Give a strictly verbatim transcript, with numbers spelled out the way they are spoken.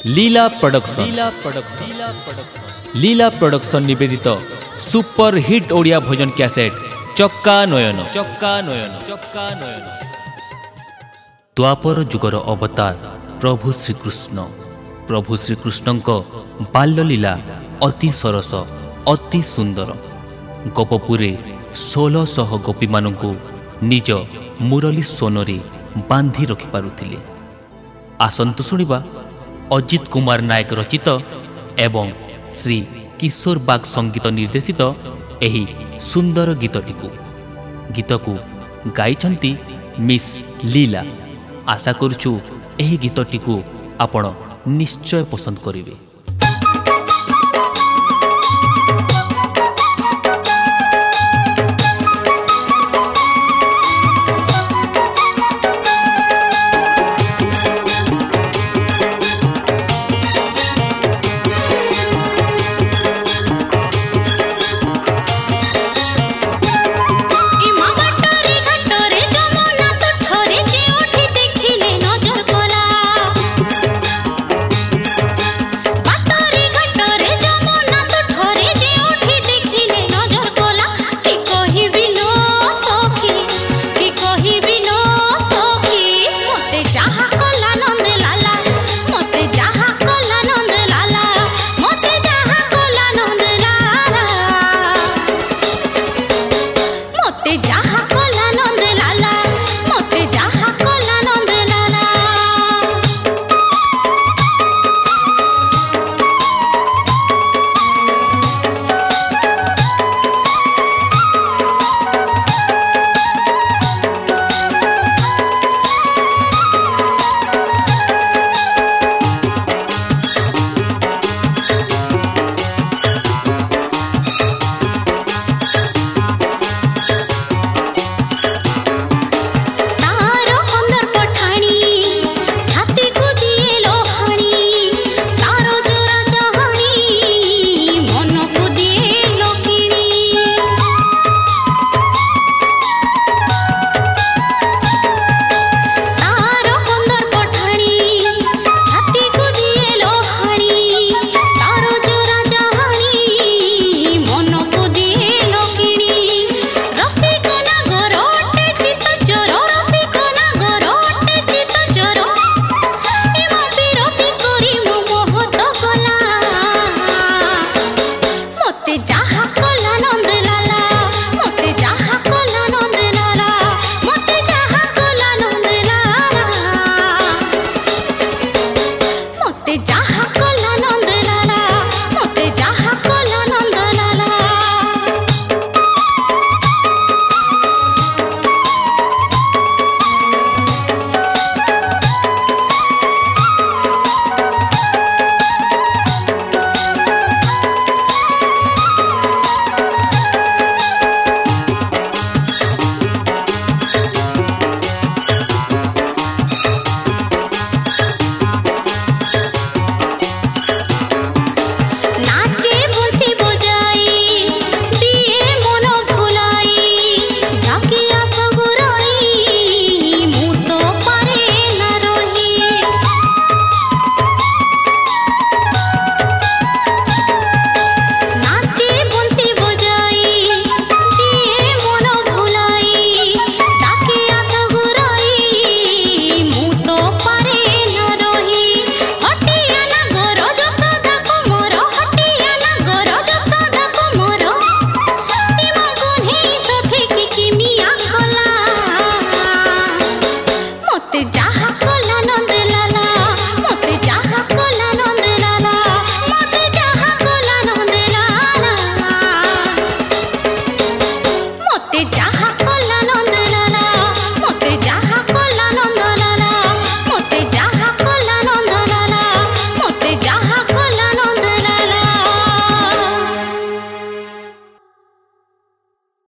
लीला production Leela production Leela production Leela production निवेदित super hit Odia भजन cassette चक्का नयन चक्का नयन चक्का नयन। द्वापर जुगर अवतार प्रभु श्रीकृष्ण प्रभु श्रीकृष्ण बाल्यलीला अति सरस अति सुंदर। गोपपुरे षोलह शह गोपी मानू निज मुरली सोनरी बांधि रखिपारुथिले। आसंतु शुणिबा अजित कुमार नायक रचित एवं श्री किशोर बाग संगीत निर्देशित एही सुंदर गीतटिकु गीतकु गाइछन्ति मिस लीला। आशा करुछु एही गीतटिकु आपण निश्चय पसंद करिवे। चाहा